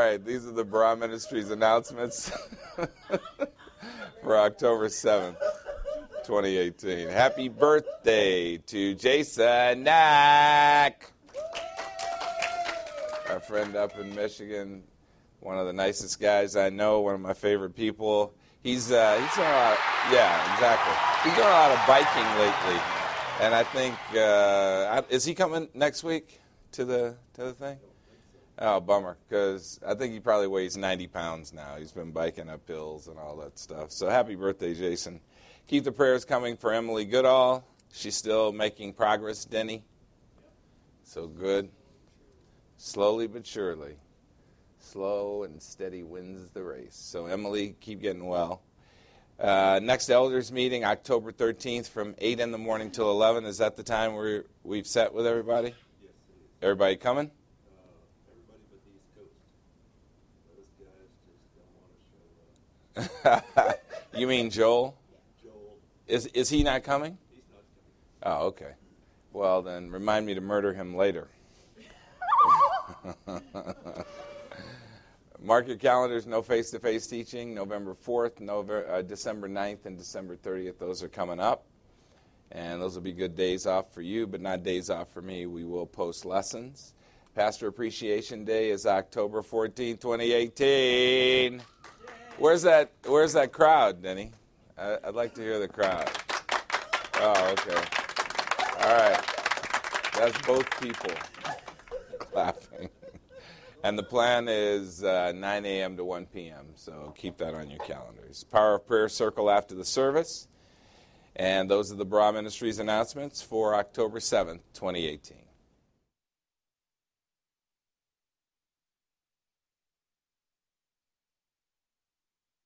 right, these are the Bra Ministries announcements for October 7th, 2018. Happy birthday to Jason Knack, our friend up in Michigan, one of the nicest guys I know, one of my favorite people. He's doing a lot. He's doing a lot of biking lately, and I think is he coming next week to the thing? Oh, bummer, because I think he probably weighs 90 pounds now. He's been biking up hills and all that stuff. So happy birthday, Jason. Keep the prayers coming for Emily Goodall. She's still making progress, Denny. So good. Slowly but surely. Slow and steady wins the race. So Emily, keep getting well. Next elders meeting, October 13th from 8 in the morning till 11. Is that the time we've set with everybody? Yes, it is. Everybody coming? Everybody but the East Coast. Those guys just don't want to show up. You mean Joel? Joel. Is he not coming? He's not coming. Oh, okay. Well, then remind me to murder him later. Mark your calendars, no face-to-face teaching, November 4th, December 9th, and December 30th. Those are coming up. And those will be good days off for you, but not days off for me. We will post lessons. Pastor Appreciation Day is October 14th, 2018. Where's that crowd, Denny? I'd like to hear the crowd. Oh, okay. All right. That's both people clapping. And the plan is 9 a.m. to 1 p.m., so keep that on your calendars. Power of Prayer Circle after the service. And those are the Bra Ministries announcements for October 7th, 2018.